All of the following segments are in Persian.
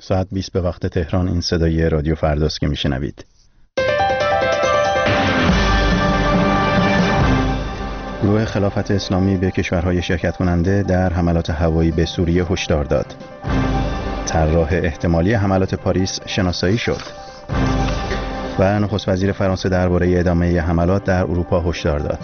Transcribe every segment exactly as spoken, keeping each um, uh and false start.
ساعت بیست به وقت تهران. این صدای رادیو فرداست که میشنوید. گروه خلافت اسلامی به کشورهای شرکت کننده در حملات هوایی به سوریه هشدار داد. طراح احتمالی حملات پاریس شناسایی شد. و نخست وزیر فرانسه درباره ادامه حملات در اروپا هشدار داد.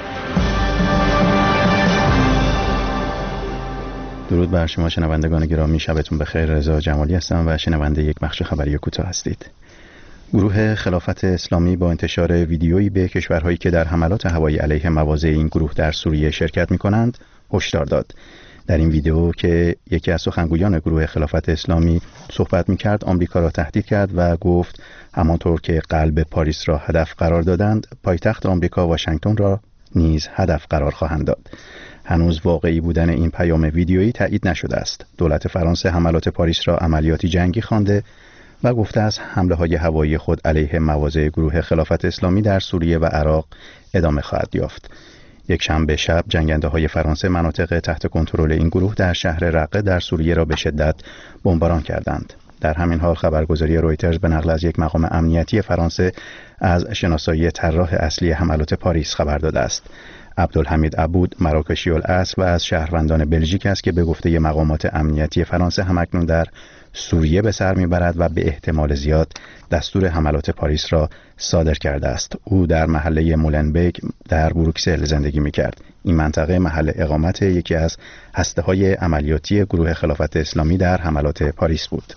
درود بر شما شنوندگان گرامی، شبتون بخیر. رضا جمالی هستم و شنونده یک بخش خبری کوتاه هستید. گروه خلافت اسلامی با انتشار ویدیویی به کشورهایی که در حملات هوایی علیه مواضع این گروه در سوریه شرکت می‌کنند هشدار داد. در این ویدیو که یکی از سخنگویان گروه خلافت اسلامی صحبت می‌کرد، آمریکا را تهدید کرد و گفت همانطور که قلب پاریس را هدف قرار دادند، پایتخت آمریکا واشنگتن را نیز هدف قرار خواهند داد. هنوز واقعی بودن این پیام ویدیویی تایید نشده است. دولت فرانسه حملات پاریس را عملیاتی جنگی خوانده و گفته است حمله‌های هوایی خود علیه مواضع گروه خلافت اسلامی در سوریه و عراق ادامه خواهد یافت. یک شنبه شب جنگنده‌های فرانسه مناطق تحت کنترل این گروه در شهر رقه در سوریه را به شدت بمباران کردند. در همین حال خبرگزاری رویترز به نقل از یک مقام امنیتی فرانسه از شناسایی طراح اصلی حملات پاریس خبر داده است. عبدالحمید عبود مراکشی الاصل و از شهروندان بلژیک است که به گفته مقامات امنیتی فرانسه همکنون در سوریه به سر میبرد و به احتمال زیاد دستور حملات پاریس را صادر کرده است. او در محله مولنبیک در بروکسل زندگی میکرد. این منطقه محل اقامت یکی از هسته‌های عملیاتی گروه خلافت اسلامی در حملات پاریس بود.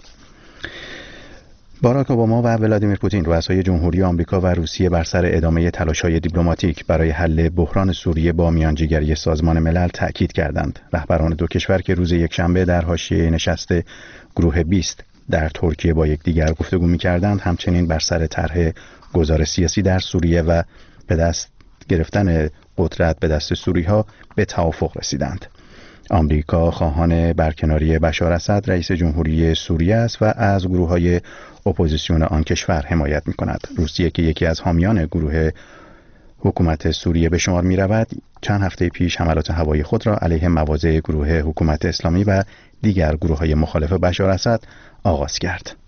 باراک اوباما و ولادیمیر پوتین رؤسای جمهوری آمریکا و روسیه بر سر ادامه تلاش‌های دیپلماتیک برای حل بحران سوریه با میانجیگری سازمان ملل تأکید کردند. رهبران دو کشور که روز یکشنبه در حاشیه نشست گروه بیست در ترکیه با یکدیگر گفتگو می‌کردند، همچنین بر سر طرح گذار سیاسی در سوریه و به دست گرفتن قدرت به دست سوری‌ها به توافق رسیدند. آمریکا خواهان برکناری بشار اسد رئیس جمهوری سوریه است و از گروه‌های اپوزیسیون آن کشور حمایت می‌کند. روسیه که یکی از حامیان گروه حکومت سوریه به شمار می‌رود، چند هفته پیش حملات هوایی خود را علیه مواضع گروه حکومت اسلامی و دیگر گروه‌های مخالف بشار اسد آغاز کرد.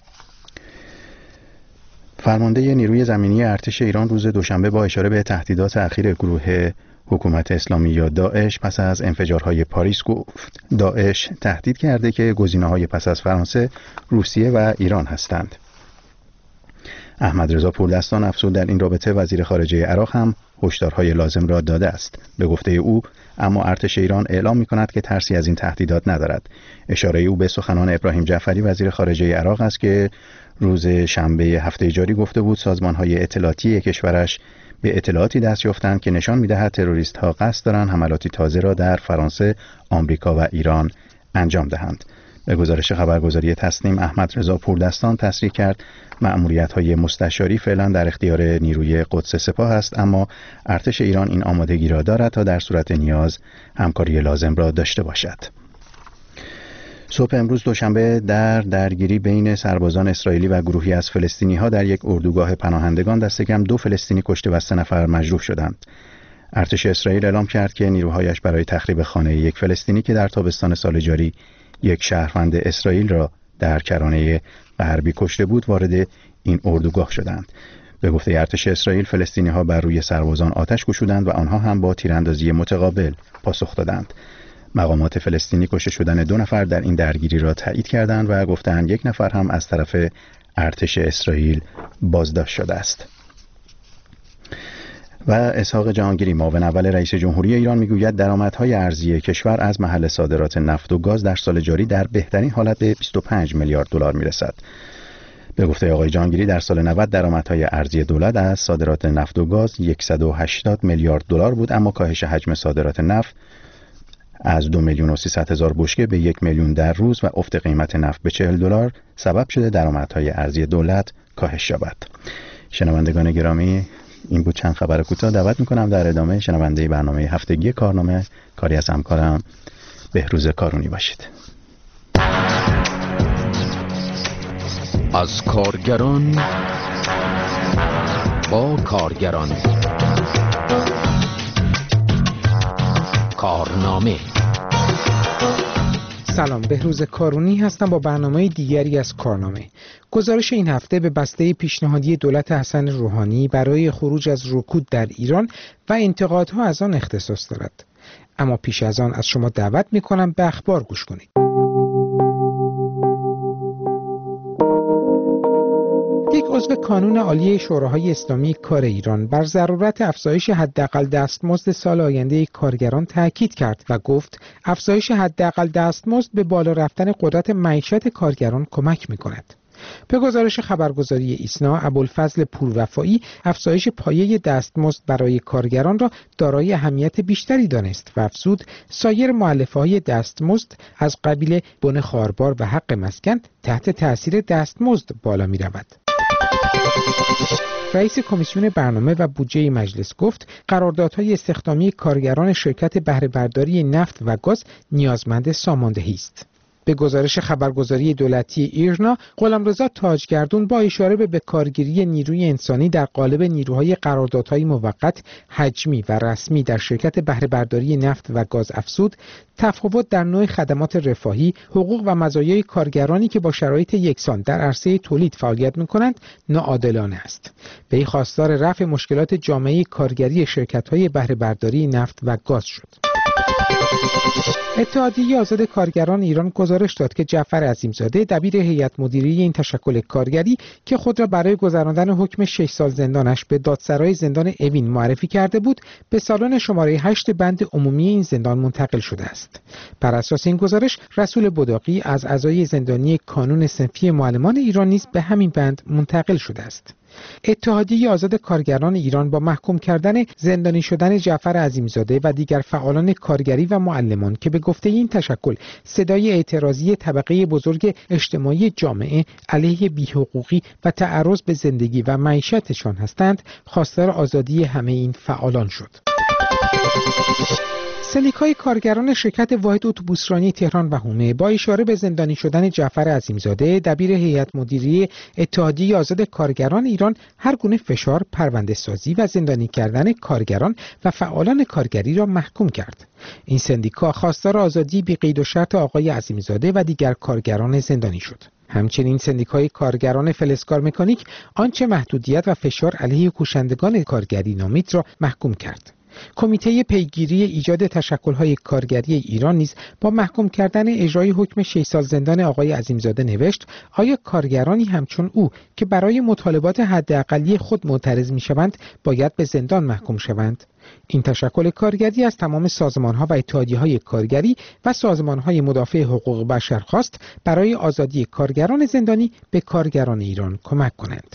فرمانده نیروی زمینی ارتش ایران روز دوشنبه با اشاره به تهدیدات اخیر گروه حکومت اسلامی یا داعش پس از انفجارهای پاریس گفت داعش تهدید کرده که گزینه‌های پس از فرانسه، روسیه و ایران هستند. احمد رضا پوردستان افزود در این رابطه وزیر خارجه عراق هم هشدارهای لازم را داده است. به گفته او اما ارتش ایران اعلام می‌کند که ترسی از این تهدیدات ندارد. اشاره او به سخنان ابراهیم جعفری وزیر خارجه عراق است که روز شنبه هفته جاری گفته بود سازمان‌های اطلاعاتی کشورش به اطلاعاتی دست یافتند که نشان می‌دهد تروریست‌ها قصد دارند حملاتی تازه را در فرانسه، آمریکا و ایران انجام دهند. به گزارش خبرگزاری تسنیم، احمد رضا پوردستان تصریح کرد مأموریت‌های مستشاری فعلا در اختیار نیروی قدس سپاه است، اما ارتش ایران این آمادگی را دارد تا در صورت نیاز همکاری لازم را داشته باشد. صبح امروز دوشنبه در درگیری بین سربازان اسرائیلی و گروهی از فلسطینی‌ها در یک اردوگاه پناهندگان دست کم دو فلسطینی کشته و سه نفر مجروح شدند. ارتش اسرائیل اعلام کرد که نیروهایش برای تخریب خانه یک فلسطینی که در تابستان سال جاری یک شهروند اسرائیل را در کرانه غربی کشته بود وارد این اردوگاه شدند. به گفته ارتش اسرائیل، فلسطینی‌ها بر روی سربازان آتش گشودند و آنها هم با تیراندازی متقابل پاسخ دادند. مقامات فلسطینی کشته شدن دو نفر در این درگیری را تایید کردند و گفتند یک نفر هم از طرف ارتش اسرائیل بازداشت شده است. و اسحاق جهانگیری معاون اول رئیس جمهوری ایران میگوید درآمدهای ارزی کشور از محل صادرات نفت و گاز در سال جاری در بهترین حالت به بیست و پنج میلیارد دلار میرسد. به گفته آقای جهانگیری در سال نود درآمدهای ارزی دولت از صادرات نفت و گاز صد و هشتاد میلیارد دلار بود، اما کاهش حجم صادرات نفت از دو میلیون و سیصد هزار بشکه به یک میلیون در روز و افت قیمت نفت به چهل دلار سبب شده درآمدهای ارزی دولت کاهش یابد. شنوندگان گرامی، این بود چند خبر کوتاه. دعوت میکنم در ادامه شنونده برنامه هفتگی کارنامه کاری از همکارم بهروز کارونی باشید. از کارگران با کارگران، کارنامه سلام، بهروز کارونی هستم با برنامه دیگری از کارنامه. گزارش این هفته به بسته پیشنهادی دولت حسن روحانی برای خروج از رکود در ایران و انتقادها از آن اختصاص دارد. اما پیش از آن از شما دعوت می‌کنم به اخبار گوش کنید. یک عضو کانون عالی شوراهای اسلامی کار ایران بر ضرورت افزایش حداقل دستمزد سال آینده کارگران تاکید کرد و گفت افزایش حداقل دستمزد به بالا رفتن قدرت معیشت کارگران کمک می‌کند. به گزارش خبرگزاری ایسنا، ابوالفضل پوروفایی افزایش پایه دستمزد برای کارگران را دارای اهمیت بیشتری دانست و افزود سایر مؤلفه‌های دستمزد از قبیل بن خاربار و حق مسکن تحت تأثیر دستمزد بالا می‌رود. رئیس کمیسیون برنامه و بودجه مجلس گفت قراردادهای استخدامی کارگران شرکت بهره برداری نفت و گاز نیازمند ساماندهی است. به گزارش خبرگزاری دولتی ایرنا، غلامرضا تاجگردون با اشاره به بکارگیری نیروی انسانی در قالب نیروهای قراردادهای موقت، حجمی و رسمی در شرکت بهره برداری نفت و گاز افزود، تفاوت در نوع خدمات رفاهی، حقوق و مزایای کارگرانی که با شرایط یکسان در عرصه تولید فعالیت می‌کنند ناعادلانه است. وی خواستار رفع مشکلات جامعه کارگری شرکت‌های بهره برداری نفت و گاز شد. اتحادیه آزاد کارگران ایران گزارش داد که جعفر عظیمزاده دبیر هیئت مدیره این تشکل کارگری که خود را برای گذراندن حکم شش سال زندانش به دادسرای زندان اوین معرفی کرده بود، به سالن شماره هشت بند عمومی این زندان منتقل شده است. بر اساس این گزارش، رسول بداقی از اعضای زندانی کانون صنفی معلمان ایران نیز به همین بند منتقل شده است. اتحادیه آزاد کارگران ایران با محکوم کردن زندانی شدن جعفر عظیمزاده و دیگر فعالان کارگری و معلمان که به گفته این تشکل صدای اعتراضی طبقه بزرگ اجتماعی جامعه علیه بی‌حقوقی و تعرض به زندگی و معیشتشان هستند، خواستار آزادی همه این فعالان شد. سندیکای کارگران شرکت واحد اتوبوسرانی تهران و حومه با اشاره به زندانی شدن جعفر عظیمزاده دبیر هیئت مدیره اتحادیه آزاد کارگران ایران هر گونه فشار، پرونده سازی و زندانی کردن کارگران و فعالان کارگری را محکوم کرد. این سندیکا خواستار آزادی بی قید و شرط آقای عظیمزاده و دیگر کارگران زندانی شد. همچنین سندیکای کارگران فلزکار مکانیک آنچه محدودیت و فشار علیه کوشندگان کارگری نامید را محکوم کرد. کمیته پیگیری ایجاد تشکل‌های کارگری ایران نیز با محکوم کردن اجرای حکم شش سال زندان آقای عظیمزاده نوشت: آیا کارگرانی همچون او که برای مطالبات حداقلی خود معترض می‌شوند باید به زندان محکوم شوند؟ این تشکل کارگری از تمام سازمان‌ها و اتحادیه‌های کارگری و سازمان‌های مدافع حقوق بشر خواست برای آزادی کارگران زندانی به کارگران ایران کمک کنند.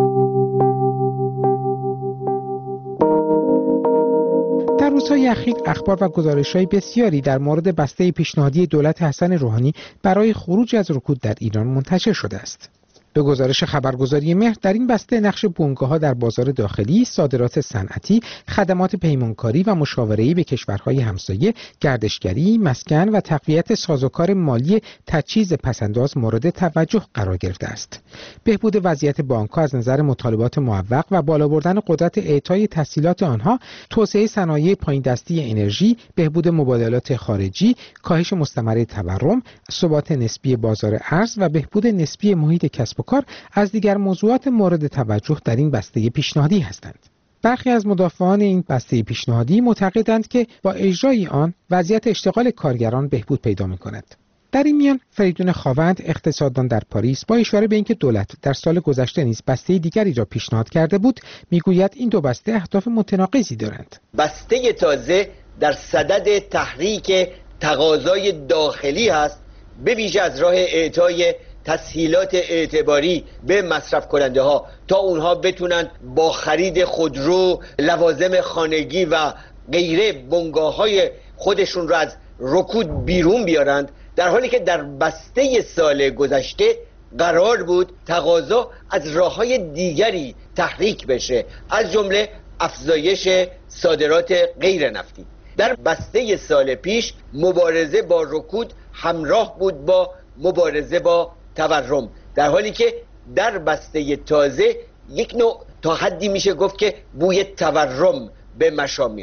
در روزهای اخیر اخبار و گزارش‌های بسیاری در مورد بسته پیشنهادی دولت حسن روحانی برای خروج از رکود در ایران منتشر شده است. به گزارش خبرگزاری مهر، در این بسته نقش بنگاه‌ها در بازار داخلی، صادرات صنعتی، خدمات پیمانکاری و مشاوره‌ای به کشورهای همسایه، گردشگری، مسکن و تقویت سازوکار مالی تجهیز پس‌انداز مورد توجه قرار گرفته است. بهبود وضعیت بانک‌ها از نظر مطالبات معوق و بالا بردن قدرت اعطای تسهیلات آنها، توسعه صنایع پایین دستی انرژی، بهبود مبادلات خارجی، کاهش مستمر تورم، ثبات نسبی بازار ارز و بهبود نسبی محیط کسب کار از دیگر موضوعات مورد توجه در این بسته پیشنهادی هستند. برخی از مدافعان این بسته پیشنهادی معتقدند که با اجرای آن وضعیت اشتغال کارگران بهبود پیدا می‌کند. در این میان فریدون خاوند، اقتصاددان در پاریس، با اشاره به اینکه دولت در سال گذشته نیز بسته دیگری را پیشنهاد کرده بود، میگوید این دو بسته اهداف متناقضی دارند. بسته تازه در صدد تحریک تقاضای داخلی است، به ویژه از راه اعطای تسهیلات اعتباری به مصرف کننده ها تا اونها بتونن با خرید خودرو، لوازم خانگی و غیره بنگاه های خودشون رو از رکود بیرون بیارند، در حالی که در بسته سال گذشته قرار بود تقاضا از راه‌های دیگری تحریک بشه، از جمله افزایش صادرات غیر نفتی. در بسته سال پیش مبارزه با رکود همراه بود با مبارزه با تورم، در حالی که در بسته تازه یک نوع تا حدی میشه گفت که بوی تورم به مشام میرسه.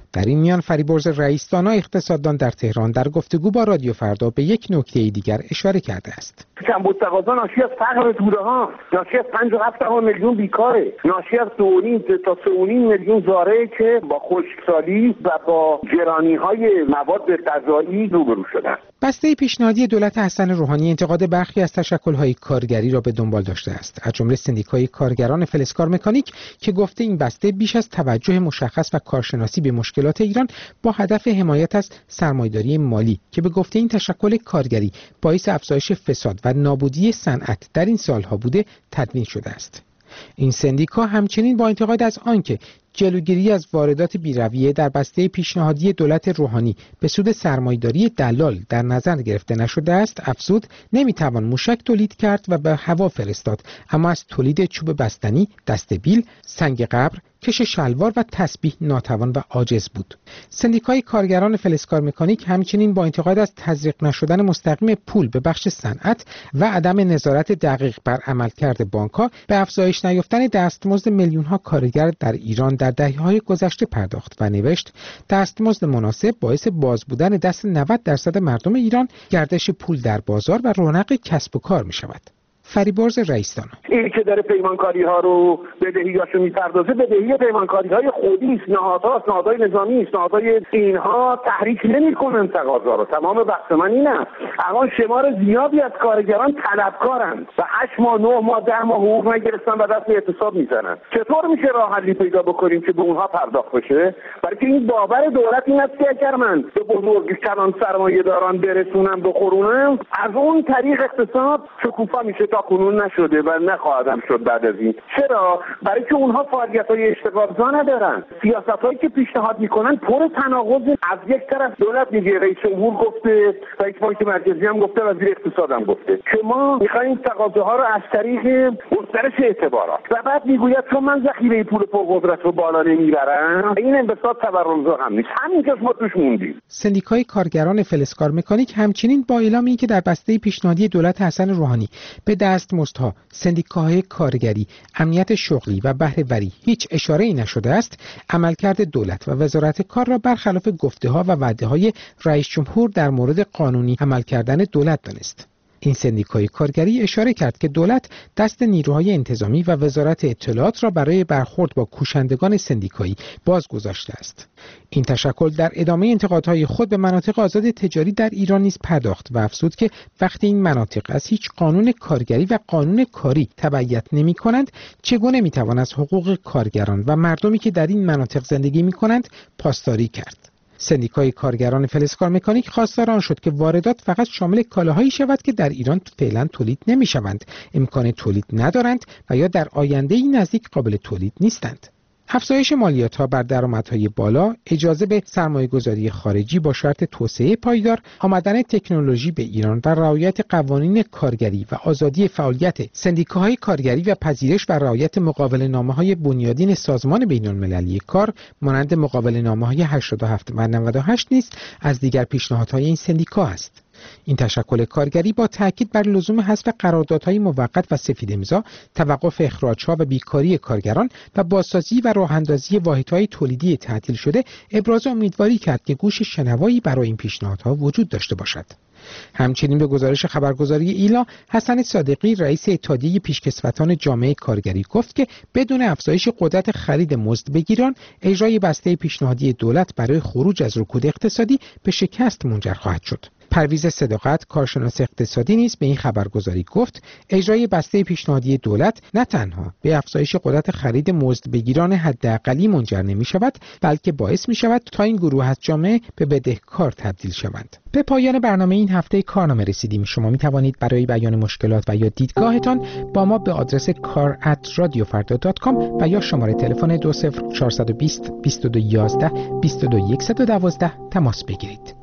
در این میان فریبرز رئیس‌دانا اقتصاددان در تهران در گفتگو با رادیو فردا به یک نکته دیگر اشاره کرده است. کمبود تقاضا ناشی از فقر توده‌ها، ناشی از پنج و هفت میلیون بیکاره، ناشی از دو و نیم تا سه و نیم میلیون زارعی که با خشکسالی و با گرانی‌های مواد غذایی روبرو شدند. بسته پیشنهادی دولت حسن روحانی انتقاد برخی از تشکل‌های کارگری را به دنبال داشته است، از جمله سندیکای کارگران فلزکار مکانیک که گفته این بسته بیش از توجه مشخص و کارشناسی به مشکلات ایران با هدف حمایت از سرمایه‌داری مالی که به گفته این تشکل کارگری باعث افزایش فساد و نابودی صنعت در این سالها بوده تدوین شده است. این سندیکا همچنین با انتقاد از آنکه جلوگیری از واردات بی‌رویه در بسته پیشنهادی دولت روحانی به سود سرمایه‌داری دلال در نظر گرفته نشده است، افزود نمیتوان موشک تولید کرد و به هوا فرستاد، اما از تولید چوب بستنی، دسته بیل، سنگ قبر، کش شلوار و تسبیح ناتوان و عاجز بود. سندیکای کارگران فلزکار مکانیک همچنین با انتقاد از تزریق نشدن مستقیم پول به بخش صنعت و عدم نظارت دقیق بر عملکرد بانک‌ها به افزایش نیافتن دستمزد میلیون‌ها کارگر در ایران در دهه‌های گذشته پرداخت و نوشت دستمزد مناسب باعث باز بودن دست نود درصد مردم ایران، گردش پول در بازار و رونق کسب و کار می‌شود. فریبرز رئیس‌دانا این که داره پیمانکاری ها رو بدهیاشو میپردازه، بدهی پیمانکاری های خودی است، نهادها، نهادهای نظامی است، نهادهای اینها تحریک نمی‌کنن تقاضا رو. تمام بحث من اینه الان شمار زیادی از کارگران طلبکارن و هشت ماه نه ماه ده ماه حقوق نگرفتن و دست اعتصاب میزنن. چطور میشه راه حلی پیدا بکنیم که به اونها پرداخت بشه؟ برای که این باور دولت این است که اگر من به بزرگ کلان سرمایه داران برسونم بخورونم، از اون طریق اقتصاد شکوفا میشه. کنون نشده و نخواهدم شد بعد از این. چرا؟ برای که اونها فعالیت‌های اشتغالزا ندارن. سیاست‌هایی که پیشنهاد میکنن پر تناقض. از یک طرف دولت میگه، رئیس جمهور گفته، رئیس بانک مرکزی هم گفته، وزیر اقتصاد هم گفته که ما می‌خوایم تقاضاها رو از طریق گسترش اعتبارات و بعد میگوید چون من ذخیره پول پرقدرت رو بالا نمیبرم، این انبساط تورمزا هم نیست. همینجاش ما توش موندیم. سندیکای کارگران فلزکار مکانیک همچنین با اعلام اینکه در بسته پیشنهادی دولت حسن روحانی به دستمزدها، سندیکاهای کارگری، امنیت شغلی و بهره‌وری هیچ اشاره‌ای نشده است، عملکرد دولت و وزارت کار را برخلاف گفته‌ها و وعده‌های رئیس جمهور در مورد قانونی عمل کردن دولت دانست. این سندیکای کارگری اشاره کرد که دولت دست نیروهای انتظامی و وزارت اطلاعات را برای برخورد با کوشندگان سندیکایی باز گذاشته است. این تشکل در ادامه انتقادهای خود به مناطق آزاد تجاری در ایران نیز پرداخت و افزود که وقتی این مناطق از هیچ قانون کارگری و قانون کاری تبعیت نمی کنند، چگونه می توان از حقوق کارگران و مردمی که در این مناطق زندگی می کنند پاسداری کرد. سندیکای کارگران فلزکار مکانیک خواستار آن شد که واردات فقط شامل کالاهایی شود که در ایران فعلا تولید نمی‌شوند، امکان تولید ندارند و یا در آینده‌ای نزدیک قابل تولید نیستند. افزایش مالیات‌ها بر درآمدهای بالا، اجازه به سرمایه‌گذاری خارجی با شرط توسعه پایدار، آمدن تکنولوژی به ایران و رعایت قوانین کارگری و آزادی فعالیت سندیکاهای کارگری و پذیرش و رعایت مقاوله‌نامه‌های بنیادین سازمان بین‌المللی کار مانند مقاوله‌نامه‌های هشتاد و هفت و نود و هشت نیز از دیگر پیشنهادهای این سندیکا است. این تشکل کارگری با تاکید بر لزوم حذف قراردادهای موقت و سفید امضا، توقف اخراج‌ها و بیکاری کارگران و بازسازی و راه‌اندازی واحدهای تولیدی تعطیل شده ابراز امیدواری کرد که گوش شنوایی برای این پیشنهادها وجود داشته باشد. همچنین به گزارش خبرگزاری ایلا، حسن صادقی رئیس اتحادیه پیشکسوتان جامعه کارگری گفت که بدون افزایش قدرت خرید مزد بگیران، اجرای بسته پیشنهادی دولت برای خروج از رکود اقتصادی به شکست منجر خواهد شد. پرویز صداقت، کارشناس اقتصادی نیز به این خبرگزاری گفت اجرای بسته پیشنهادی دولت نه تنها به افزایش قدرت خرید مزدبگیران حداقلی منجر نمی شود، بلکه باعث می شود تا این گروه از جامعه به بدهکار تبدیل شوند. به پایان برنامه این هفته کارنامه رسیدیم. شما می توانید برای بیان مشکلات و یا دیدگاهتان با ما به آدرس کار ات رادیو فردا دات کام و یا شماره تلفن دو صفر چهار دو صفر بیست بیست و دو یازده بیست و دو صفر یک یک دو تماس بگیرید.